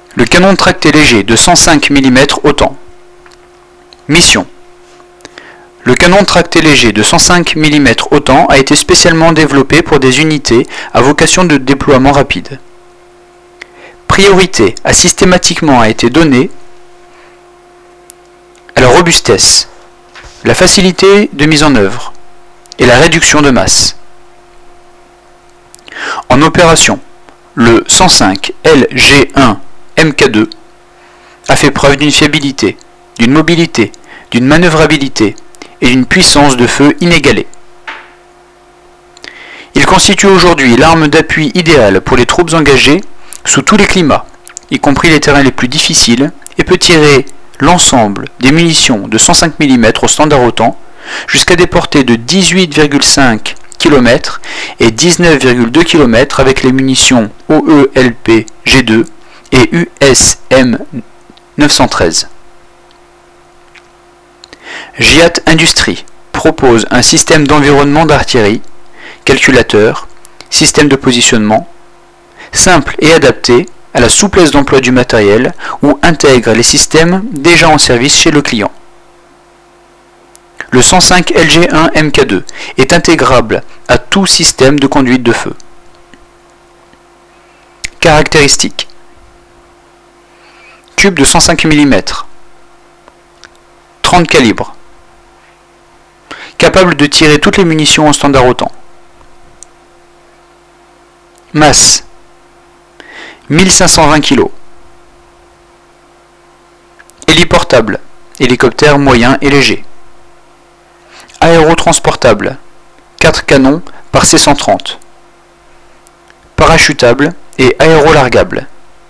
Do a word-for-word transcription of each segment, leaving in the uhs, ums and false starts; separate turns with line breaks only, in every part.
Le canon de tracté léger de cent cinq millimètres autant. Mission. Le canon de tracté léger de cent cinq millimètres autant a été spécialement développé pour des unités à vocation de déploiement rapide. Priorité a systématiquement été donnée à la robustesse, la facilité de mise en œuvre et la réduction de masse. En opération, le cent cinq L G un M K deux a fait preuve d'une fiabilité, d'une mobilité, d'une manœuvrabilité et d'une puissance de feu inégalée. Il constitue aujourd'hui l'arme d'appui idéale pour les troupes engagées sous tous les climats, y compris les terrains les plus difficiles, et peut tirer l'ensemble des munitions de cent cinq millimètres au standard OTAN jusqu'à des portées de dix-huit virgule cinq kilomètres et dix-neuf virgule deux kilomètres avec les munitions O E L P G deux et U S M neuf cent treize. Giat Industries propose un système d'environnement d'artillerie, calculateur, système de positionnement, simple et adapté à la souplesse d'emploi du matériel ou intègre les systèmes déjà en service chez le client. Le cent cinq L G un M K deux est intégrable à tout système de conduite de feu. Caractéristiques. Tube de cent cinq millimètres, trente calibres, capable de tirer toutes les munitions en standard OTAN. Masse, mille cinq cent vingt kilos. Héliportable, hélicoptère moyen et léger. Aérotransportable, quatre canons par C cent trente. Parachutable et aérolargable.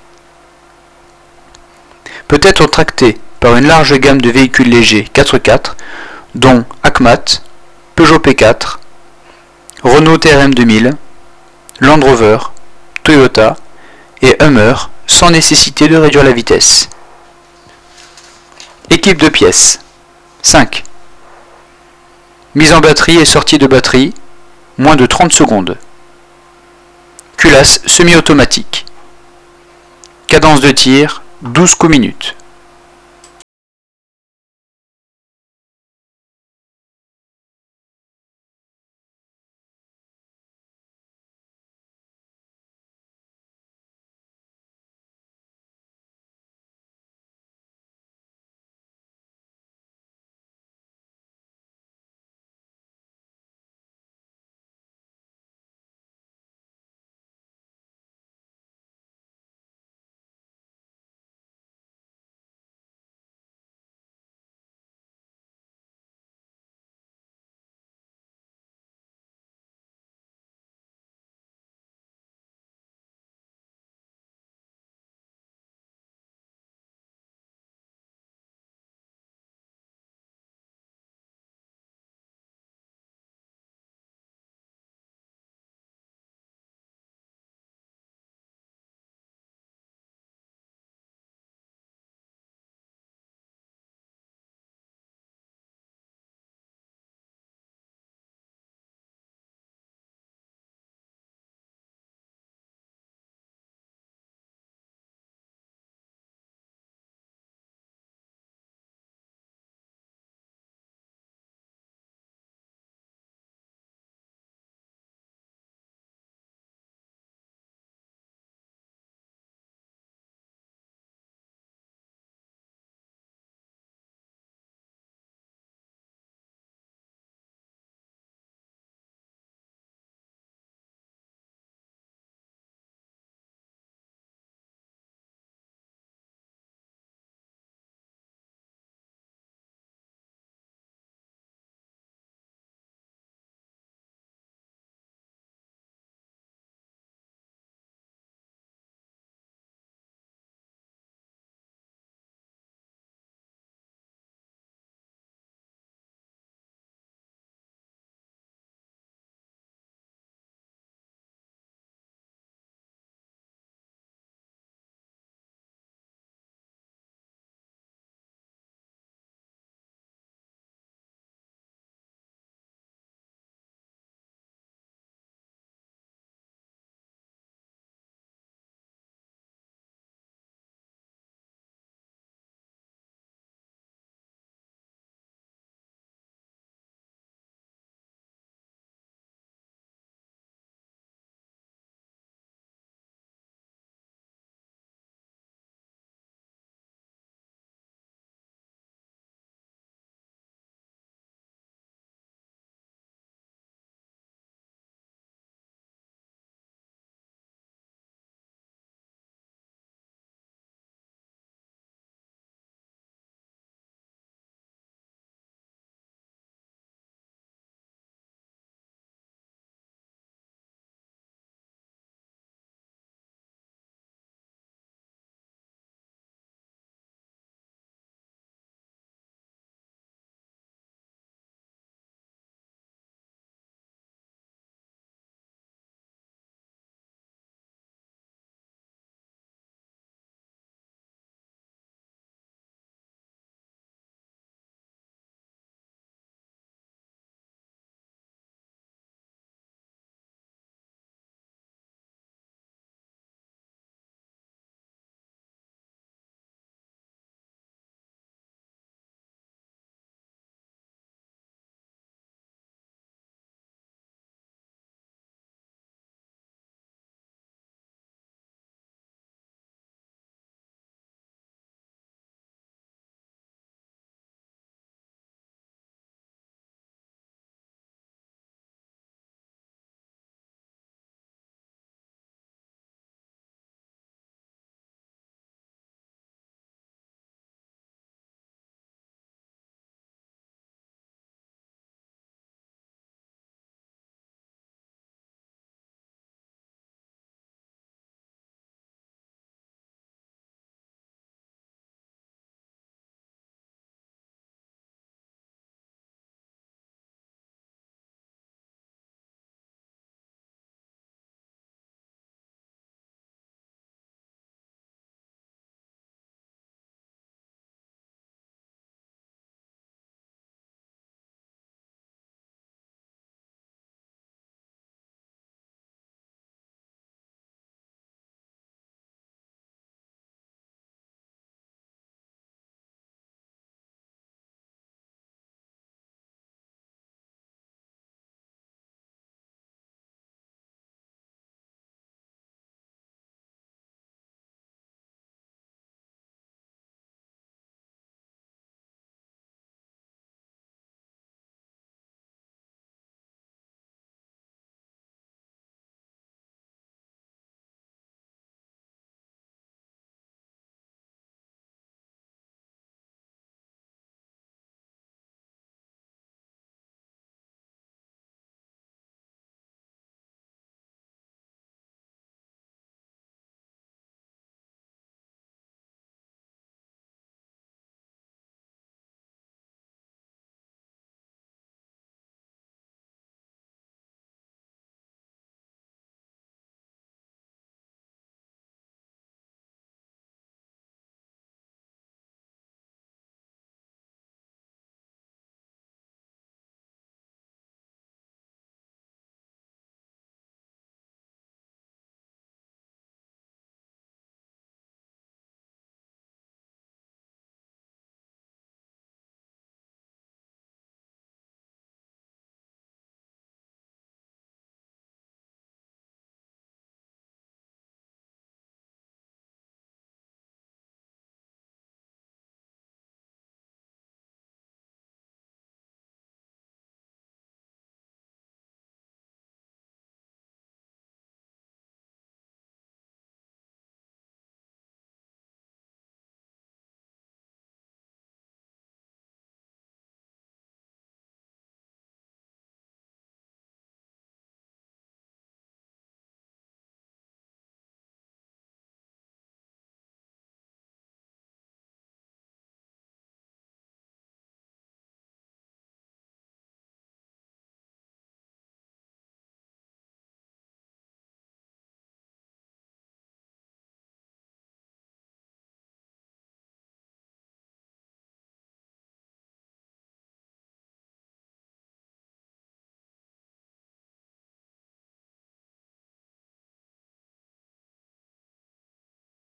Peut être tracté par une large gamme de véhicules légers quatre quatre, dont Acmat, Peugeot P quatre, Renault T R M deux mille, Land Rover, Toyota et Hummer, sans nécessité de réduire la vitesse. Équipe de pièces. cinq. Mise en batterie et sortie de batterie, moins de trente secondes. Culasse semi-automatique. Cadence de tir, douze coups minutes.